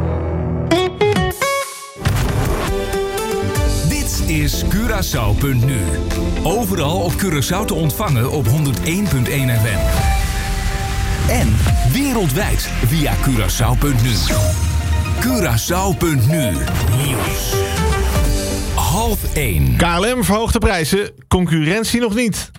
Dit is Curaçao.nu. Overal op Curaçao te ontvangen op 101.1 FM. En wereldwijd via Curaçao.nu. Curaçao.nu. Nieuws. 12:30. KLM verhoogt de prijzen, concurrentie nog niet.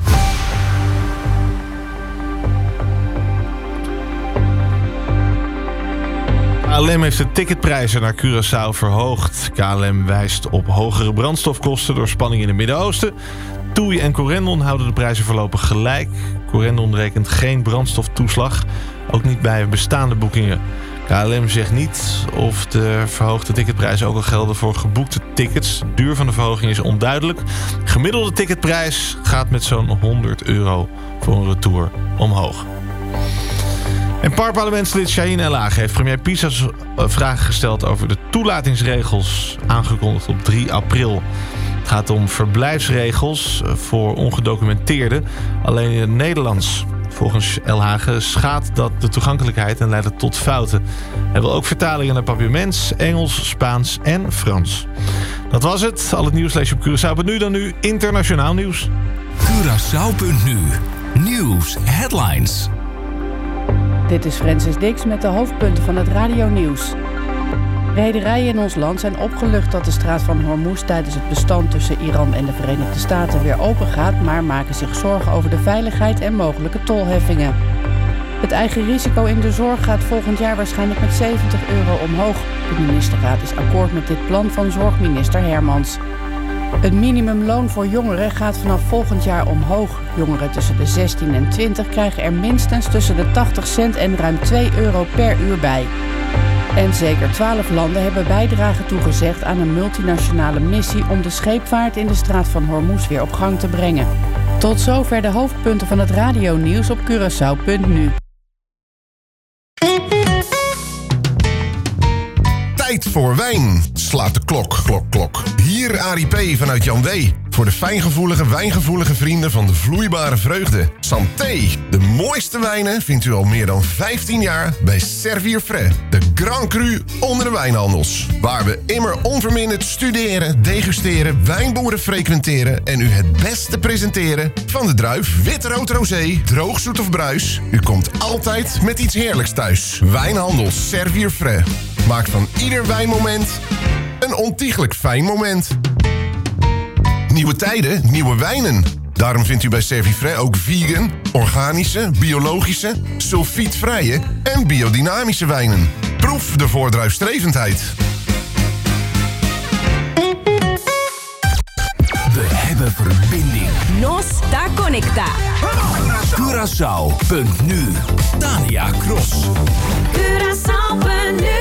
KLM heeft de ticketprijzen naar Curaçao verhoogd. KLM wijst op hogere brandstofkosten door spanning in het Midden-Oosten. TUI en Corendon houden de prijzen voorlopig gelijk. Corendon rekent geen brandstoftoeslag, ook niet bij bestaande boekingen. KLM zegt niet of de verhoogde ticketprijzen ook al gelden voor geboekte tickets. De duur van de verhoging is onduidelijk. Gemiddelde ticketprijs gaat met zo'n €100 voor een retour omhoog. En parlementslid Shaheen El Agha heeft premier Pisas vragen gesteld over de toelatingsregels, aangekondigd op 3 april. Het gaat om verblijfsregels voor ongedocumenteerden, alleen in het Nederlands. Volgens El Agha schaadt dat de toegankelijkheid en leidt het tot fouten. Hij wil ook vertalingen naar Papiaments, Engels, Spaans en Frans. Dat was het. Al het nieuws lees je op Curaçao.nu. Dan nu internationaal nieuws. Curaçao.nu. Nieuws headlines. Dit is Francis Dix met de hoofdpunten van het radionieuws. Rederijen in ons land zijn opgelucht dat de straat van Hormuz tijdens het bestand tussen Iran en de Verenigde Staten weer open gaat, maar maken zich zorgen over de veiligheid en mogelijke tolheffingen. Het eigen risico in de zorg gaat volgend jaar waarschijnlijk met €70 omhoog. De ministerraad is akkoord met dit plan van zorgminister Hermans. Het minimumloon voor jongeren gaat vanaf volgend jaar omhoog. Jongeren tussen de 16 en 20 krijgen er minstens tussen de 80 cent en ruim €2 per uur bij. En zeker 12 landen hebben bijdrage toegezegd aan een multinationale missie om de scheepvaart in de straat van Hormuz weer op gang te brengen. Tot zover de hoofdpunten van het radionieuws op Curaçao.nu. Tijd voor wijn. Slaat de klok, klok, klok. Hier Arie P. vanuit Jan W. Voor de fijngevoelige, wijngevoelige vrienden van de vloeibare vreugde. Santé. De mooiste wijnen vindt u al meer dan 15 jaar bij Servier Frais. De Grand Cru onder de wijnhandels. Waar we immer onverminderd studeren, degusteren, wijnboeren frequenteren en u het beste presenteren van de druif, wit, rood, rosé, droog, zoet of bruis. U komt altijd met iets heerlijks thuis. Wijnhandels Servier Frais. Maakt van ieder wijnmoment een ontiegelijk fijn moment. Nieuwe tijden, nieuwe wijnen. Daarom vindt u bij Servier Frais ook vegan, organische, biologische, sulfietvrije en biodynamische wijnen. Proef de voordruisstrevendheid. We hebben verbinding. Nos da conecta. Curaçao.nu. Tania Cross. Curaçao.nu.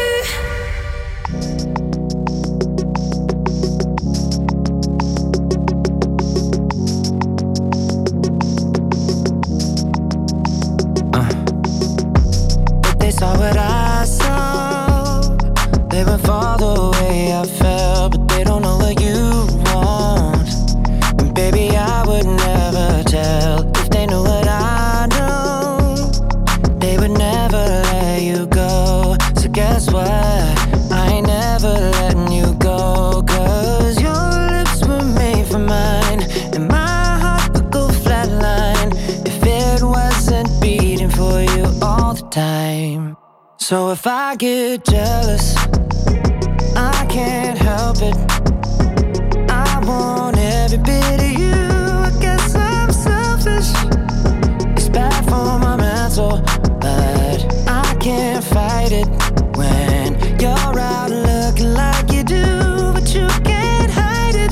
They saw what I saw. They would fall the way I felt, but they don't know what you want. And baby, I would never tell if they knew what I know. They would never let you go. So guess what? I ain't never letting you go. 'Cause your lips were made for mine, and my heart would go flatline if it wasn't beating for you all the time. So if I get jealous, I can't help it. I want every bit of you. I guess I'm selfish. It's bad hide it when you're out looking like you do, but you can't hide it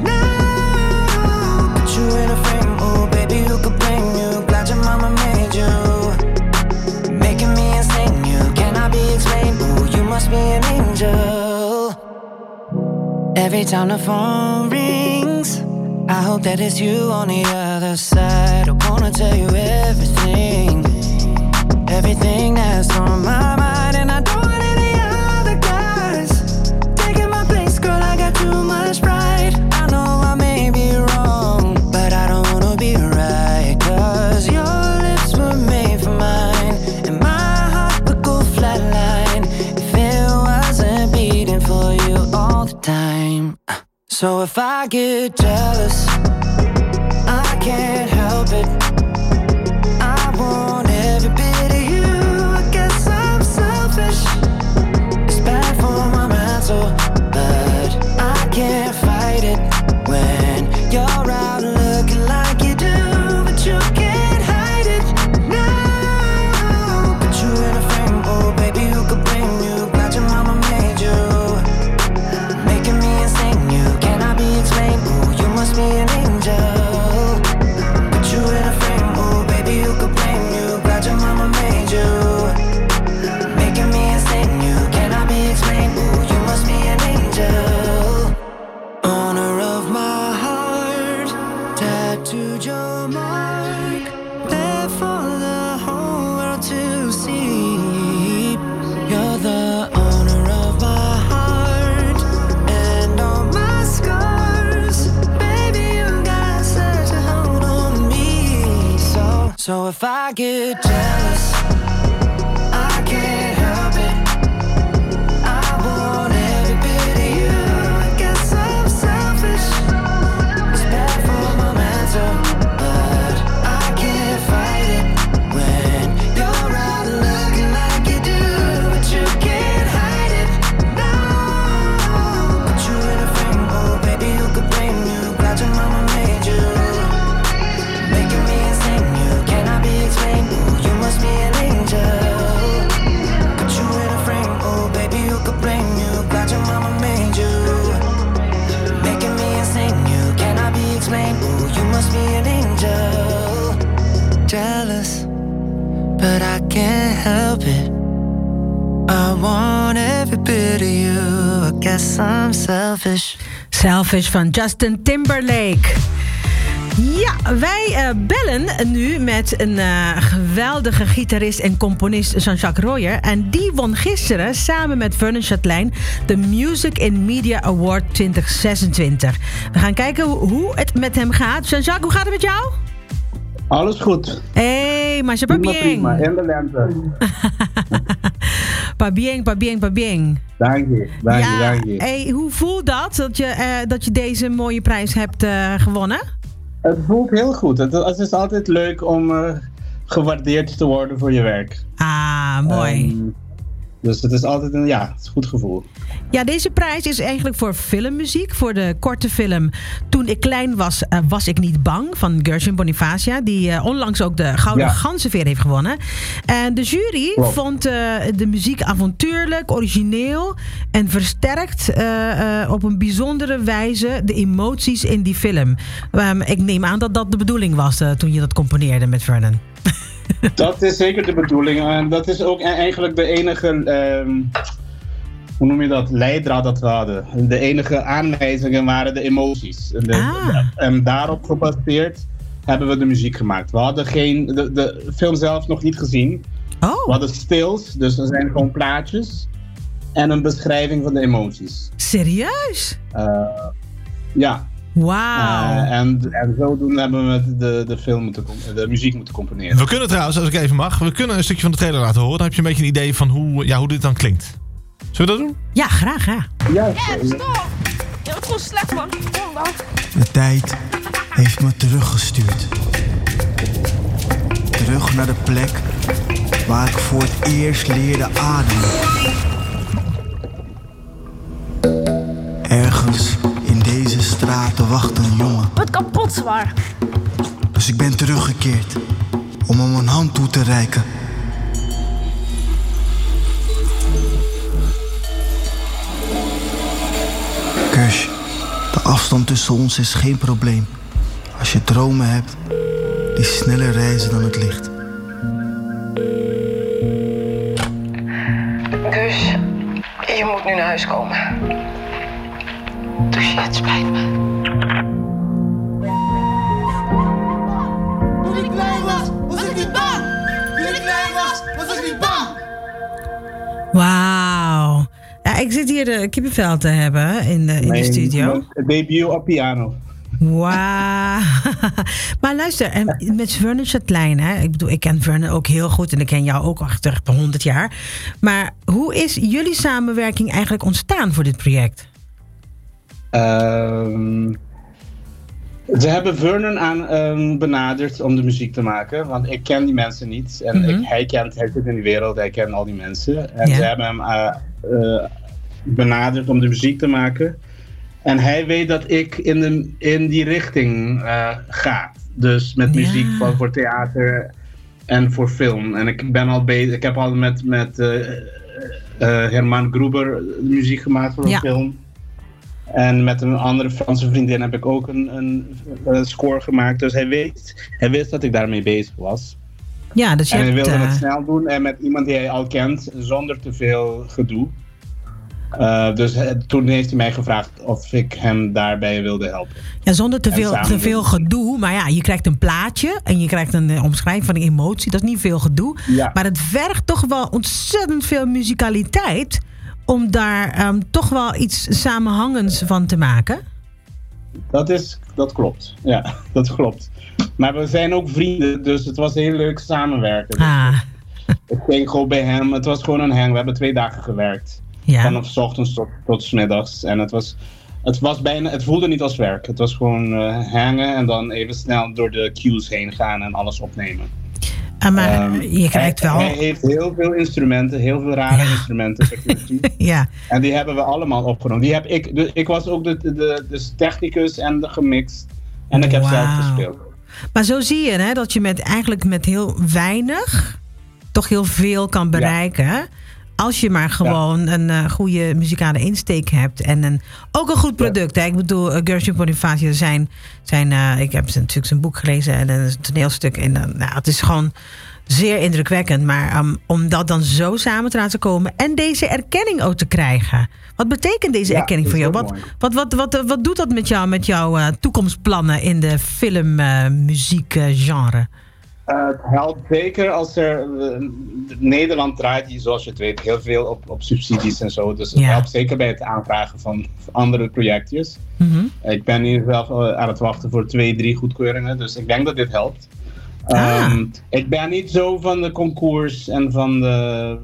now. Put you in a frame, oh baby, who could blame you? Glad your mama made you, making me insane. You cannot be explained. Oh, you must be an angel. Every time the phone rings, I hope that it's you on the other side. I wanna tell you everything, everything that's on my mind. And I don't want any other guys taking my place, girl, I got too much pride. I know I may be wrong, but I don't wanna be right. Cause your lips were made for mine, and my heart would go flatline if it wasn't beating for you all the time. So if I get jealous, I can't help it. I want every bit of you. I guess I'm selfish. It's bad for my mental, but I can't fight it when you're out looking like you do, but you can't hide it now. Put you in a frame, oh baby, who could blame you? Glad your mama made you, making me insane. You cannot be explained. Oh, you must be an angel. Put you in a frame, oh baby, who could blame you? Glad your mama made you, making me insane. You cannot be explained. Oh, you must be an angel. Owner of my heart, tattooed your mark, there for the whole world to see. You're the owner of my heart and all my scars. Baby, you got such a hold on me. So if I get jealous, I can't help it. I want every bit of you. I guess I'm selfish. It's bad for my mental, but I can't fight it when you're out looking like you do, but you can't hide it now. Put you in a frame, oh baby, who could blame you? Glad your mama made you, making me insane. You cannot be explained. Oh, you must be an angel. Put you in a frame, oh baby, who could blame you? Glad your mama made you, making me insane. You cannot be explained. Oh, you must be an angel. Jealous, but I can't help it. I want every bit of you. I guess I'm selfish. Selfish van Justin Timberlake. Ja, wij bellen nu met een geweldige gitarist en componist Jean-Jacques Royer. En die won gisteren samen met Vernon Chatelain de Music in Media Award 2026. We gaan kijken hoe het met hem gaat. Jean-Jacques, hoe gaat het met jou? Alles goed. Hey, maar je pas bien. Prima, in de lente. Pas bien. Dank je. Hey, hoe voelt dat je deze mooie prijs hebt gewonnen? Het voelt heel goed. Het is altijd leuk om gewaardeerd te worden voor je werk. Ah, mooi. Dus het is altijd het is een goed gevoel. Ja, deze prijs is eigenlijk voor filmmuziek. Voor de korte film Toen ik klein was, was ik niet bang. Van Gershwin Bonifacia. Die onlangs ook de Gouden Ganzenveer heeft gewonnen. En de jury vond de muziek avontuurlijk, origineel. En versterkt op een bijzondere wijze de emoties in die film. Ik neem aan dat dat de bedoeling was toen je dat componeerde met Vernon. Dat is zeker de bedoeling. En dat is ook eigenlijk de enige, hoe noem je dat, leidraad dat we hadden. De enige aanwijzingen waren de emoties. En daarop gebaseerd hebben we de muziek gemaakt. We hadden de film zelf nog niet gezien. We hadden stills, dus er zijn gewoon plaatjes. En een beschrijving van de emoties. Serieus? Ja. Wauw. En zodoende hebben we de muziek moeten componeren. We kunnen trouwens, als ik even mag, we kunnen een stukje van de trailer laten horen. Dan heb je een beetje een idee van hoe dit dan klinkt. Zullen we dat doen? Ja, graag. Ja, stop! Je wordt gewoon slecht, man. De tijd heeft me teruggestuurd. Terug naar de plek waar ik voor het eerst leerde ademen. Ergens in deze straten wacht een jongen. Wat kapot zwaar. Dus ik ben teruggekeerd om hem een hand toe te reiken. Afstand tussen ons is geen probleem. Als je dromen hebt die sneller reizen dan het licht. Gus, je moet nu naar huis komen. Douche, het spijt me. Toen ik klein was ik niet bang. Toen ik klein was ik niet bang. Wauw. Ja, ik zit hier de kippenvel te hebben in de studio. Debuut op piano. Wauw. Maar luister, en met Vernon Chatelain, hè? Ik bedoel, ik ken Vernon ook heel goed en ik ken jou ook achter 100 jaar. Maar hoe is jullie samenwerking eigenlijk ontstaan voor dit project? Ze hebben Vernon benaderd om de muziek te maken, want ik ken die mensen niet. En hij zit in die wereld, hij kent al die mensen. En ze hebben hem benaderd om de muziek te maken. En hij weet dat ik in die richting ga. Dus met muziek voor theater en voor film. En ik ben al bezig. Ik heb al met Herman Gruber muziek gemaakt voor een film. En met een andere Franse vriendin heb ik ook een score gemaakt. Dus hij wist dat ik daarmee bezig was. Ja, dus en hij wilde het snel doen en met iemand die hij al kent, zonder te veel gedoe. Dus toen heeft hij mij gevraagd of ik hem daarbij wilde helpen. Ja, zonder te veel gedoe. Maar ja, je krijgt een plaatje en je krijgt een omschrijving van een emotie. Dat is niet veel gedoe. Ja. Maar het vergt toch wel ontzettend veel muzikaliteit om daar toch wel iets samenhangends van te maken. Dat klopt. Ja, dat klopt. Maar we zijn ook vrienden, dus het was heel leuk samenwerken. Ik ging gewoon bij hem. Het was gewoon een hang. We hebben 2 dagen gewerkt. Ja. Vanaf 's ochtends tot 's middags. En het voelde niet als werk. Het was gewoon hangen en dan even snel door de cues heen gaan en alles opnemen. Maar je krijgt wel... Hij heeft heel veel instrumenten, heel veel rare instrumenten. Ja. En die hebben we allemaal opgenomen. Ik was ook de technicus en de gemixt. En ik heb zelf gespeeld. Maar zo zie je hè, dat je eigenlijk met heel weinig toch heel veel kan bereiken. Ja. Als je maar gewoon een goede muzikale insteek hebt. En ook een goed product. Hè? Ik bedoel, Gershwin Bonifacio ik heb natuurlijk zijn boek gelezen en een toneelstuk. En het is gewoon zeer indrukwekkend. Maar om dat dan zo samen te laten komen en deze erkenning ook te krijgen. Wat betekent deze erkenning voor jou? Wat doet dat met jouw toekomstplannen in de filmmuziekgenre? Het helpt zeker als Nederland draait, zoals je het weet, heel veel op subsidies en zo. Dus het helpt zeker bij het aanvragen van andere projectjes. Mm-hmm. Ik ben hier zelf aan het wachten voor 2-3 goedkeuringen, dus ik denk dat dit helpt. Ik ben niet zo van de concours en van de...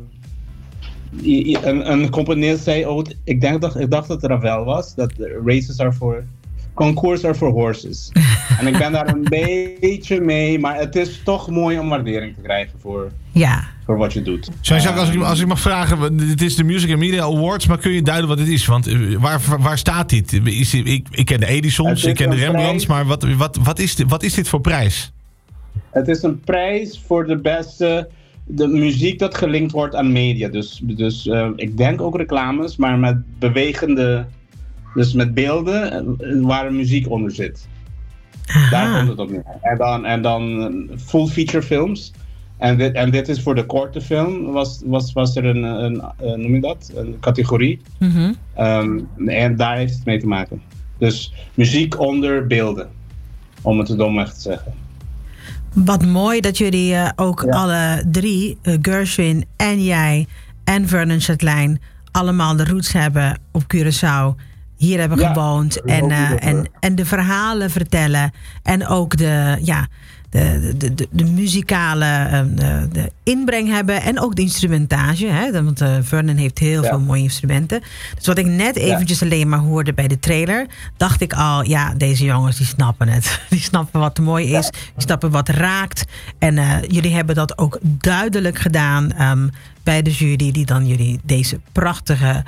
Een componist zei ook, ik dacht dat het Ravel was, dat concours are for horses. En ik ben daar een beetje mee, maar het is toch mooi om waardering te krijgen voor wat je doet. Jean-Jacques, als ik mag vragen, dit is de Music and Media Awards, maar kun je duiden wat het is? Want waar staat dit? Ik ken de Edisons, ik ken de Rembrandts, maar wat is dit voor prijs? Het is een prijs voor de muziek dat gelinkt wordt aan media. Dus ik denk ook reclames, maar met bewegende... Dus met beelden waar muziek onder zit. Aha. Daar komt het op neer. En dan full feature films. En dit is voor de korte film. Was er een categorie. Mm-hmm. En daar heeft het mee te maken. Dus muziek onder beelden. Om het domweg te zeggen. Wat mooi dat jullie ook alle 3, Gershwin en jij en Vernon Chatelain, allemaal de roots hebben op Curaçao. Hier hebben gewoond en de verhalen vertellen. En ook de muzikale de inbreng hebben. En ook de instrumentage. Hè? Want Vernon heeft heel veel mooie instrumenten. Dus wat ik net eventjes alleen maar hoorde bij de trailer, dacht ik al, deze jongens die snappen het. Die snappen wat mooi is. Die snappen wat raakt. En jullie hebben dat ook duidelijk gedaan bij de jury die dan jullie deze prachtige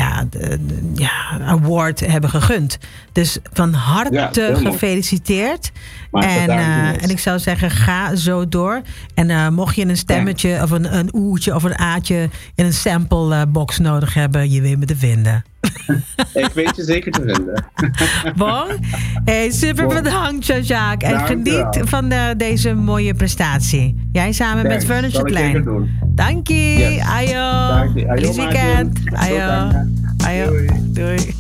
award hebben gegund. Dus van harte gefeliciteerd. En ik zou zeggen, ga zo door. En mocht je een stemmetje of een oertje of een aatje in een samplebox nodig hebben, je weet me te vinden. Ik weet je zeker te vinden. Bon. Hey, super bedankt, Jean-Jacques. En Dankjewel. geniet van deze mooie prestatie. Jij samen met Furniture Klein. Dank je. Yes. Ajo. Dank je. Ajo, Feliz weekend. Maarten. Ajo. Tot Ajo. Doei.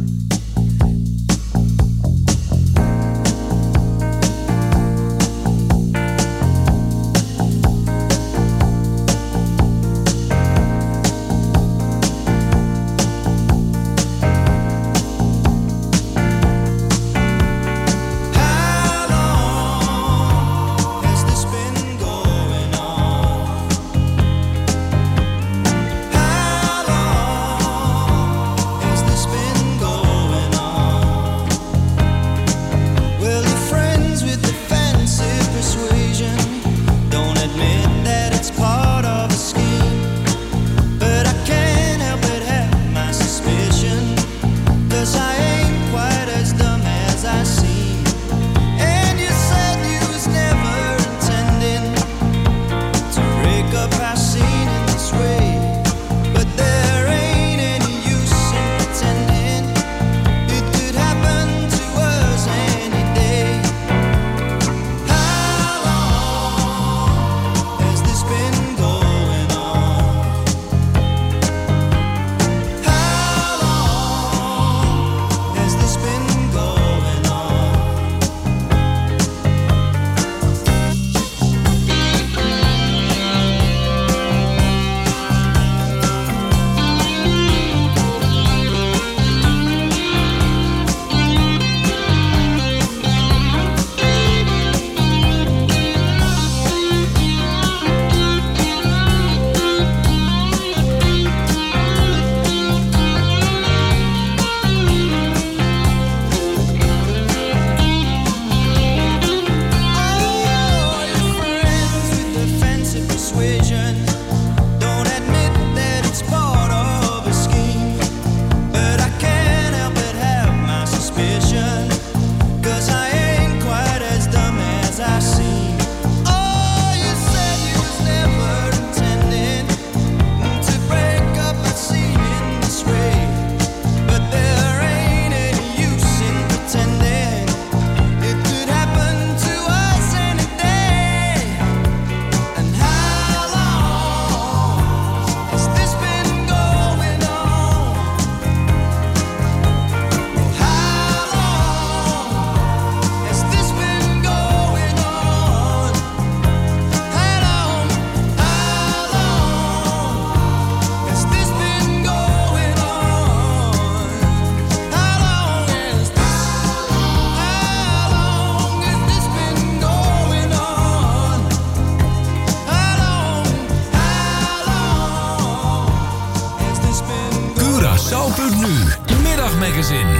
Curaçao.nu, middagmagazine.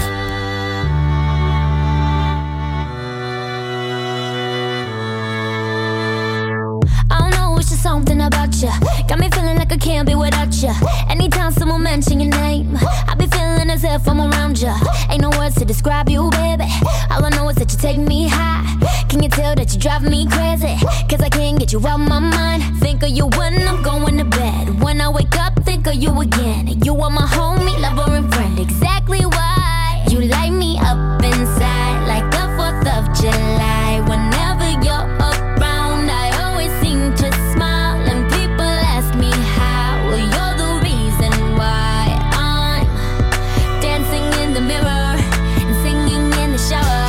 I don't know, it's just something about you. Got me feeling like I can't be without you. Anytime someone mention your name, I be feeling as if I'm around you. Ain't no words to describe you, baby. All I know is that you take me high. Can you tell that you drive me crazy? Cause I can't get you out my mind. Think of you when I'm going to bed. When I wake up, think of you again. You are my homie, lover and friend. Exactly why you light me up inside like the 4th of July. Whenever you're around, I always seem to smile. And people ask me how. Well, you're the reason why I'm dancing in the mirror and singing in the shower.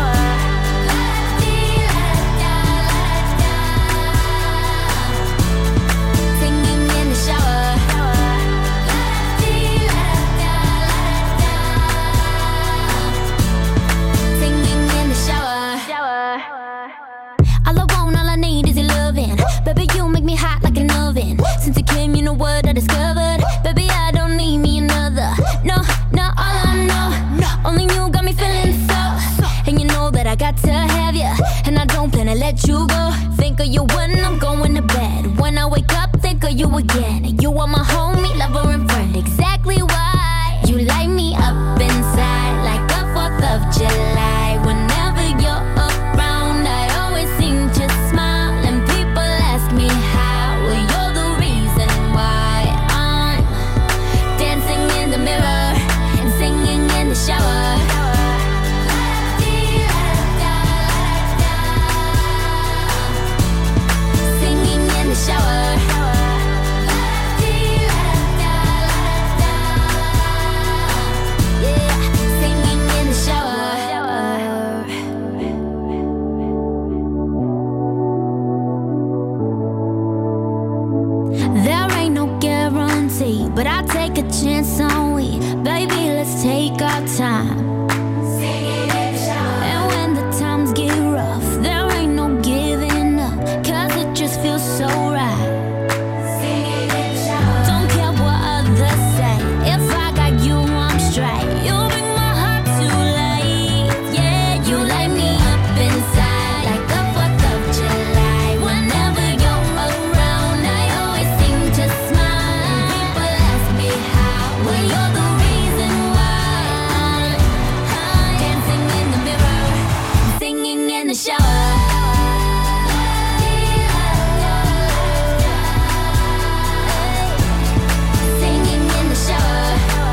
Singing in the shower. Singing in the shower. All I want, all I need is your loving. Baby, you make me hot like an oven. Since you came, you know what I discovered. Baby, I don't need me another. No, no, all I know. Only you got me feeling so. And you know that I got to have you. And I don't plan to let you go. Think of you when I'm going to bed. When I wake up, think of you again. You are my homie, lover and friend. Exactly why you light me up inside like the 4th of July. Whenever you're around, I always seem to smile. And people ask me how. Well, you're the reason why I'm dancing in the mirror and moments on we, baby, let's take our time. And when the times get rough, there ain't no giving up, 'cause it just feels so right. Don't care what others say, if I got you, I'm straight. You bring my heart to life, yeah. You light me up inside like the 4th of July. Whenever you're around, I always seem to smile. People ask me how, well, you're the reason why. Dancing in the mirror, singing in the shower. Singing in the shower.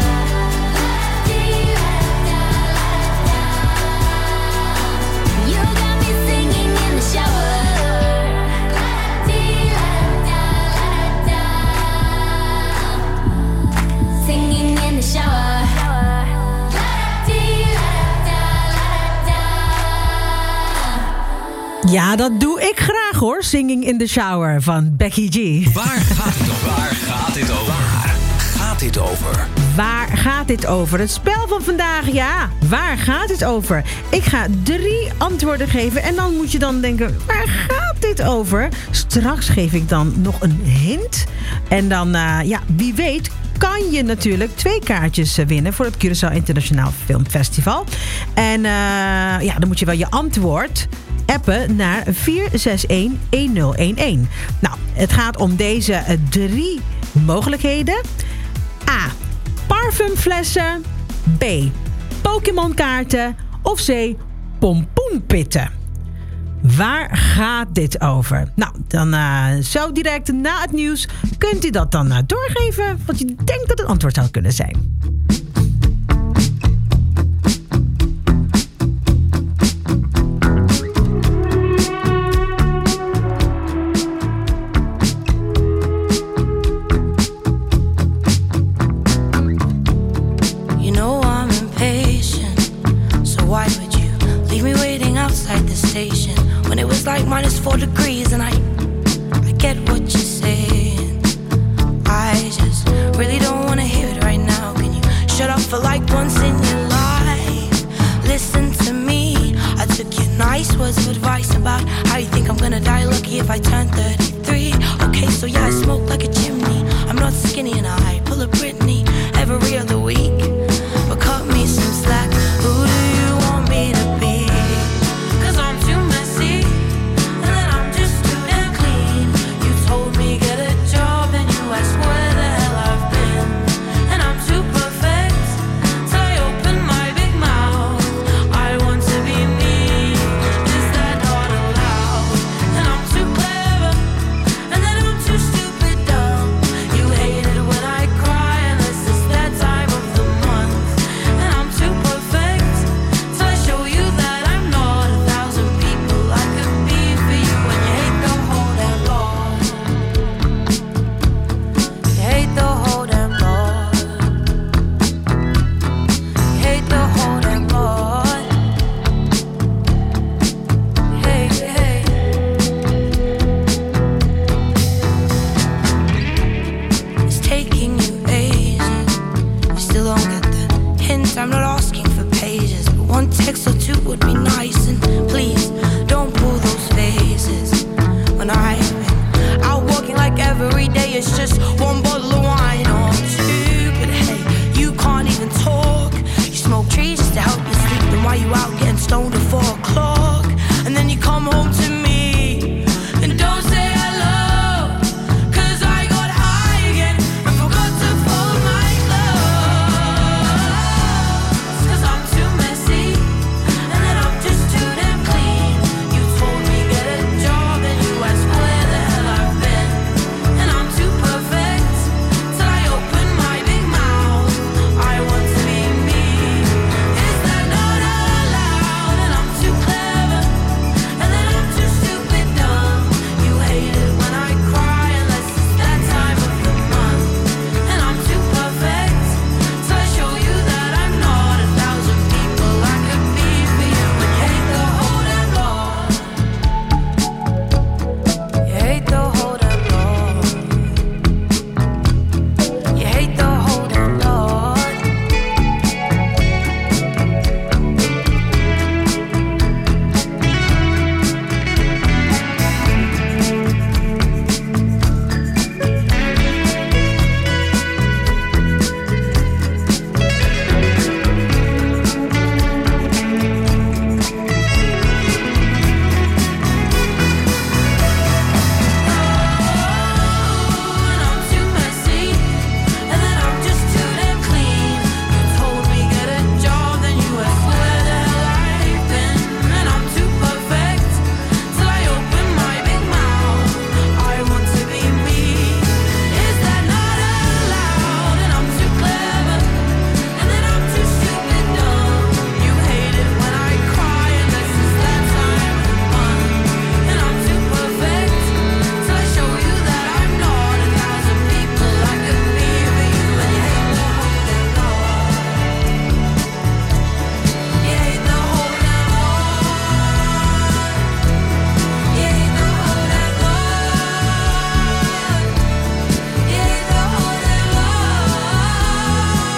You got me singing in the shower. Singing in the shower. Ja, dat doe ik graag hoor. Singing in the Shower van Becky G. Waar gaat het over? Waar gaat dit over? Waar gaat dit over? Waar gaat dit over? Het spel van vandaag, ja. Waar gaat het over? Ik ga 3 antwoorden geven en dan moet je dan denken, waar gaat dit over? Straks geef ik dan nog een hint. En dan, ja, wie weet kan je natuurlijk 2 kaartjes winnen voor het Curaçao Internationaal Filmfestival. En ja, dan moet je wel je antwoord appen naar 4611011. Nou, het gaat om deze 3 mogelijkheden. A. Parfumflessen. B. Pokémon-kaarten. Of C. Pompoenpitten. Waar gaat dit over? Nou, dan zo direct na het nieuws kunt u dat dan doorgeven wat je denkt dat het antwoord zou kunnen zijn. When it was like -4 degrees and I get what you're saying. I just really don't wanna hear it right now. Can you shut up for like once in your life? Listen to me. I took your nice words of advice about how you think I'm gonna die lucky if I turn 33. Okay, so yeah, I smoke like a chimney. I'm not skinny and I pull a Britney.